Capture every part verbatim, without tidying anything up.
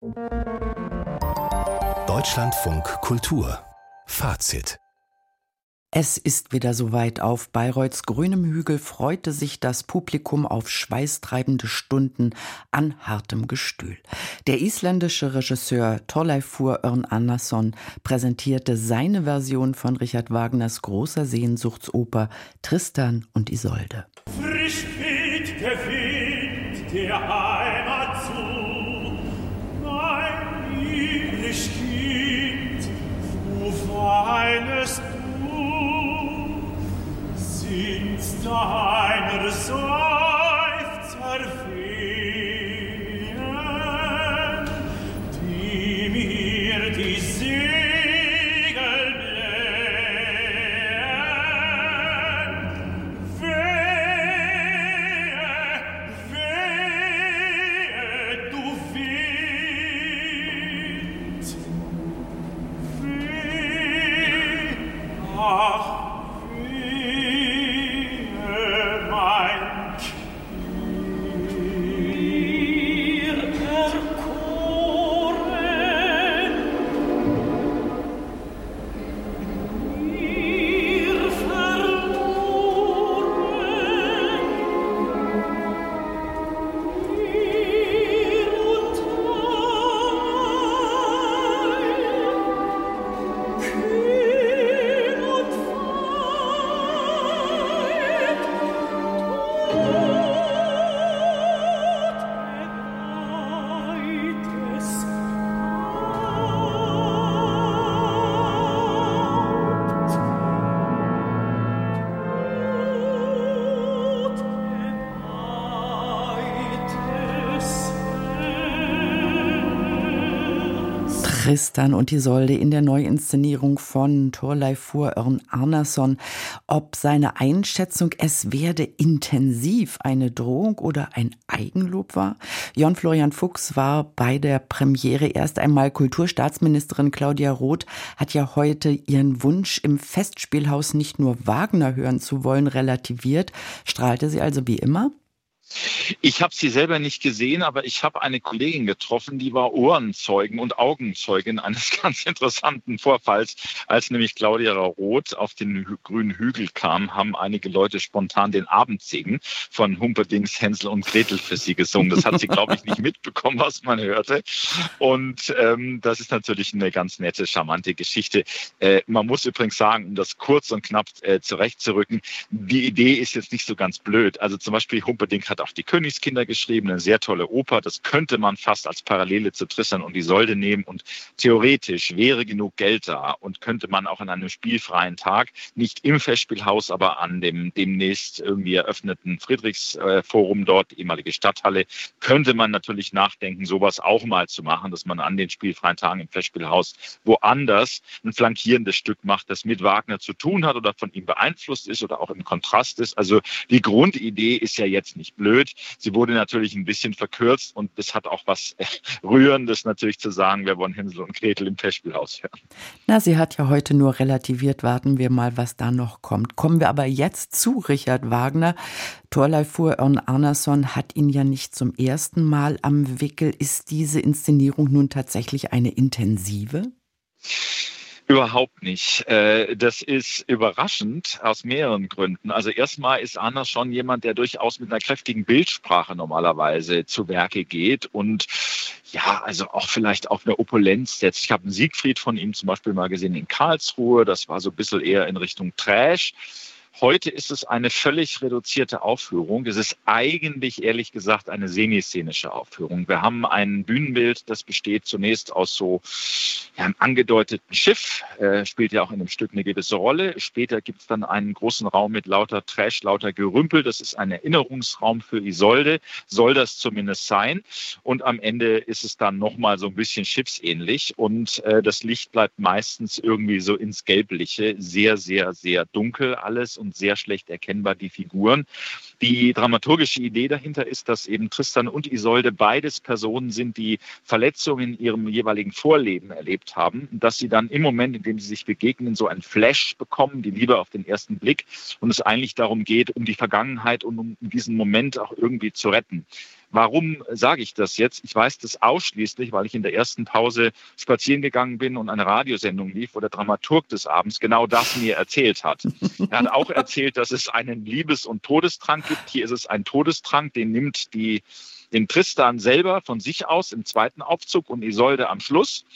Deutschlandfunk Kultur Fazit. Es ist wieder soweit. Auf Bayreuths grünem Hügel freute sich das Publikum auf schweißtreibende Stunden an hartem Gestühl. Der isländische Regisseur Thorleifur Örn Arnarson präsentierte seine Version von Richard Wagners großer Sehnsuchtsoper Tristan und Isolde. Frisch weht der Wind der Heimat zu, mein lieblich Kind, wo weinest du? Sind's deiner Seufzer fehlen, die mir die Segel blähen? Wehe, wehe, du Wind, wehe, ach, Tristan und Isolde in der Neuinszenierung von Thorleifur Örn Arnarson. Ob seine Einschätzung, es werde intensiv, eine Drohung oder ein Eigenlob war? Jon Florian Fuchs war bei der Premiere erst einmal. Kulturstaatsministerin Claudia Roth hat ja heute ihren Wunsch, im Festspielhaus nicht nur Wagner hören zu wollen, relativiert. Strahlte sie also wie immer? Ich habe sie selber nicht gesehen, aber ich habe eine Kollegin getroffen, die war Ohrenzeugin und Augenzeugin eines ganz interessanten Vorfalls. Als nämlich Claudia Roth auf den Hü- grünen Hügel kam, haben einige Leute spontan den Abendsegen von Humperdinks Hänsel und Gretel für sie gesungen. Das hat sie, glaube ich, nicht mitbekommen, was man hörte. Und ähm, das ist natürlich eine ganz nette, charmante Geschichte. Äh, man muss übrigens sagen, um das kurz und knapp äh, zurechtzurücken, die Idee ist jetzt nicht so ganz blöd. Also zum Beispiel Humperdinck hat auch die Königskinder geschrieben, eine sehr tolle Oper. Das könnte man fast als Parallele zu Tristan und Isolde nehmen. Und theoretisch wäre genug Geld da und könnte man auch an einem spielfreien Tag, nicht im Festspielhaus, aber an dem demnächst irgendwie eröffneten Friedrichsforum dort, die ehemalige Stadthalle, könnte man natürlich nachdenken, sowas auch mal zu machen, dass man an den spielfreien Tagen im Festspielhaus woanders ein flankierendes Stück macht, das mit Wagner zu tun hat oder von ihm beeinflusst ist oder auch im Kontrast ist. Also die Grundidee ist ja jetzt nicht blöd. Sie wurde natürlich ein bisschen verkürzt und es hat auch was Rührendes natürlich zu sagen, wir wollen Hänsel und Gretel im Festspielhaus hören. Na, sie hat ja heute nur relativiert. Warten wir mal, was da noch kommt. Kommen wir aber jetzt zu Richard Wagner. Thorleifur Örn Arnarson hat ihn ja nicht zum ersten Mal am Wickel. Ist diese Inszenierung nun tatsächlich eine intensive? Überhaupt nicht. Das ist überraschend aus mehreren Gründen. Also erstmal ist Arnarson schon jemand, der durchaus mit einer kräftigen Bildsprache normalerweise zu Werke geht und ja, also auch vielleicht auf eine Opulenz setzt. Ich habe einen Siegfried von ihm zum Beispiel mal gesehen in Karlsruhe. Das war so ein bisschen eher in Richtung Trash. Heute ist es eine völlig reduzierte Aufführung. Es ist eigentlich, ehrlich gesagt, eine semiszenische Aufführung. Wir haben ein Bühnenbild, das besteht zunächst aus so ja, einem angedeuteten Schiff, äh, spielt ja auch in dem Stück eine gewisse Rolle. Später gibt es dann einen großen Raum mit lauter Trash, lauter Gerümpel. Das ist ein Erinnerungsraum für Isolde, soll das zumindest sein. Und am Ende ist es dann nochmal so ein bisschen schiffsähnlich und äh, das Licht bleibt meistens irgendwie so ins Gelbliche, sehr, sehr, sehr dunkel alles und sehr schlecht erkennbar die Figuren. Die dramaturgische Idee dahinter ist, dass eben Tristan und Isolde beides Personen sind, die Verletzungen in ihrem jeweiligen Vorleben erlebt haben, dass sie dann im Moment, in dem sie sich begegnen, so ein Flash bekommen, die Liebe auf den ersten Blick und es eigentlich darum geht, um die Vergangenheit und um diesen Moment auch irgendwie zu retten. Warum sage ich das jetzt? Ich weiß das ausschließlich, weil ich in der ersten Pause spazieren gegangen bin und eine Radiosendung lief, wo der Dramaturg des Abends genau das mir erzählt hat. Er hat auch erzählt, dass es einen Liebes- und Todestrank gibt. Hier ist es ein Todestrank, den nimmt die, den Tristan selber von sich aus im zweiten Aufzug und Isolde am Schluss.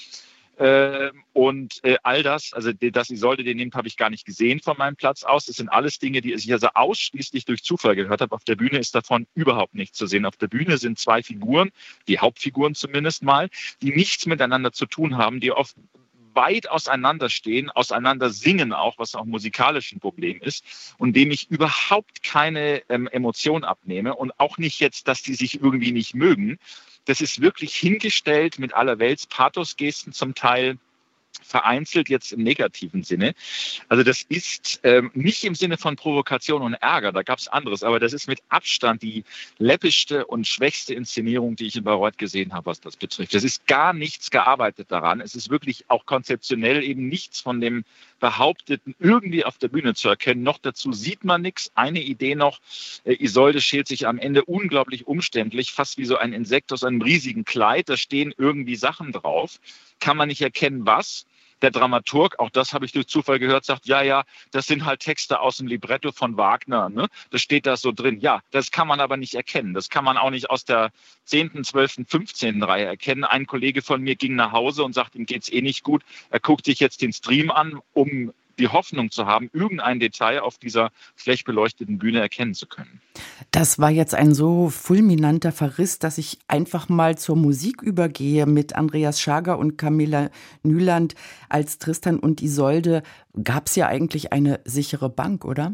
Äh, und äh, all das, also das Isolde den nimmt, habe ich gar nicht gesehen von meinem Platz aus. Das sind alles Dinge, die ich also ausschließlich durch Zufall gehört habe. Auf der Bühne ist davon überhaupt nichts zu sehen. Auf der Bühne sind zwei Figuren, die Hauptfiguren zumindest mal, die nichts miteinander zu tun haben, die oft weit auseinanderstehen, auseinander singen auch, was auch musikalisch ein Problem ist, und dem ich überhaupt keine ähm, Emotion abnehme und auch nicht jetzt, dass die sich irgendwie nicht mögen. Das ist wirklich hingestellt mit allerwelts Pathosgesten zum Teil, vereinzelt jetzt im negativen Sinne. Also das ist ähm, nicht im Sinne von Provokation und Ärger, da gab es anderes, aber das ist mit Abstand die läppischste und schwächste Inszenierung, die ich in Bayreuth gesehen habe, was das betrifft. Es ist gar nichts gearbeitet daran. Es ist wirklich auch konzeptionell eben nichts von dem Behaupteten irgendwie auf der Bühne zu erkennen. Noch dazu sieht man nichts. Eine Idee noch, äh, Isolde schält sich am Ende unglaublich umständlich, fast wie so ein Insekt aus einem riesigen Kleid. Da stehen irgendwie Sachen drauf. Kann man nicht erkennen, was. Der Dramaturg, auch das habe ich durch Zufall gehört, sagt, ja, ja, das sind halt Texte aus dem Libretto von Wagner. Ne? Das steht da so drin. Ja, das kann man aber nicht erkennen. Das kann man auch nicht aus der zehnten, zwölften, fünfzehnten Reihe erkennen. Ein Kollege von mir ging nach Hause und sagt, ihm geht's eh nicht gut. Er guckt sich jetzt den Stream an, um die Hoffnung zu haben, irgendein Detail auf dieser schlecht beleuchteten Bühne erkennen zu können. Das war jetzt ein so fulminanter Verriss, dass ich einfach mal zur Musik übergehe mit Andreas Schager und Camilla Nyland. Als Tristan und Isolde gab es ja eigentlich eine sichere Bank, oder?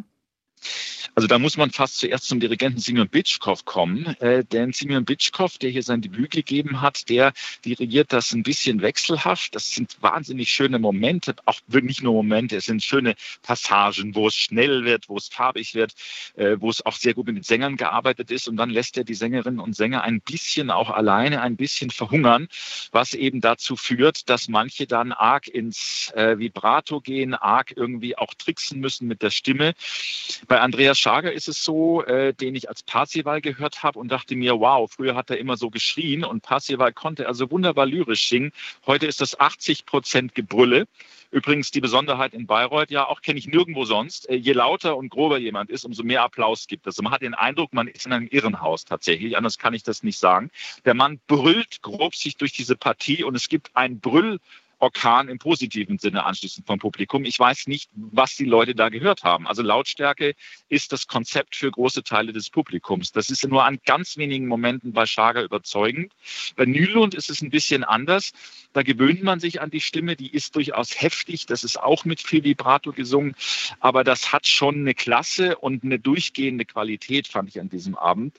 Also da muss man fast zuerst zum Dirigenten Simeon Bitschkow kommen, äh, denn Simeon Bitschkow, der hier sein Debüt gegeben hat, der dirigiert das ein bisschen wechselhaft. Das sind wahnsinnig schöne Momente, auch nicht nur Momente, es sind schöne Passagen, wo es schnell wird, wo es farbig wird, äh, wo es auch sehr gut mit den Sängern gearbeitet ist, und dann lässt er die Sängerinnen und Sänger ein bisschen auch alleine, ein bisschen verhungern, was eben dazu führt, dass manche dann arg ins äh, Vibrato gehen, arg irgendwie auch tricksen müssen mit der Stimme. Bei Andreas Schager ist es so, äh, den ich als Parzival gehört habe und dachte mir, wow, früher hat er immer so geschrien und Parzival konnte also wunderbar lyrisch singen. Heute ist das achtzig Prozent Gebrülle. Übrigens die Besonderheit in Bayreuth, ja, auch kenne ich nirgendwo sonst. Äh, je lauter und grober jemand ist, umso mehr Applaus gibt es. Also man hat den Eindruck, man ist in einem Irrenhaus tatsächlich, anders kann ich das nicht sagen. Der Mann brüllt grob sich durch diese Partie und es gibt ein Brüll Orkan im positiven Sinne anschließend vom Publikum. Ich weiß nicht, was die Leute da gehört haben. Also Lautstärke ist das Konzept für große Teile des Publikums. Das ist nur an ganz wenigen Momenten bei Schager überzeugend. Bei Nylund ist es ein bisschen anders. Da gewöhnt man sich an die Stimme. Die ist durchaus heftig. Das ist auch mit viel Vibrato gesungen. Aber das hat schon eine Klasse und eine durchgehende Qualität, fand ich an diesem Abend.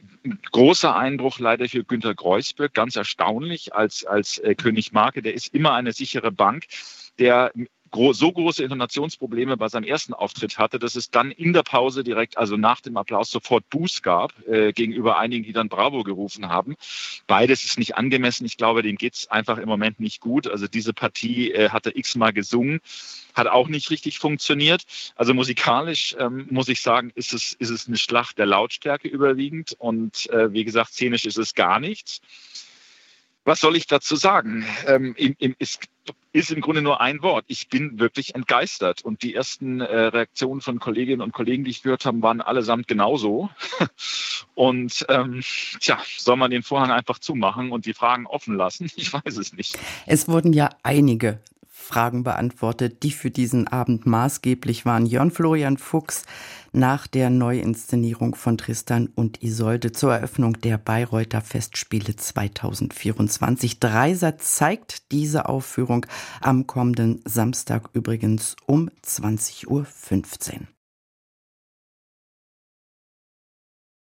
Großer Einbruch leider für Günter Greusböck, ganz erstaunlich als, als äh, König Marke. Der ist immer eine sichere Bank, der gro- so große Intonationsprobleme bei seinem ersten Auftritt hatte, dass es dann in der Pause direkt, also nach dem Applaus, sofort Buß gab äh, gegenüber einigen, die dann Bravo gerufen haben. Beides ist nicht angemessen. Ich glaube, dem geht's einfach im Moment nicht gut. Also diese Partie äh, hat er x-mal gesungen. Hat auch nicht richtig funktioniert. Also musikalisch ähm, muss ich sagen, ist es, ist es eine Schlacht der Lautstärke überwiegend. Und äh, wie gesagt, szenisch ist es gar nichts. Was soll ich dazu sagen? Ähm, im, im, es ist im Grunde nur ein Wort. Ich bin wirklich entgeistert. Und die ersten äh, Reaktionen von Kolleginnen und Kollegen, die ich gehört habe, waren allesamt genauso. Und ähm, tja, soll man den Vorhang einfach zumachen und die Fragen offen lassen? Ich weiß es nicht. Es wurden ja einige Fragen beantwortet, die für diesen Abend maßgeblich waren. Jörn Florian Fuchs nach der Neuinszenierung von Tristan und Isolde zur Eröffnung der Bayreuther Festspiele zweitausendvierundzwanzig. Dreiser zeigt diese Aufführung am kommenden Samstag übrigens um zwanzig Uhr fünfzehn.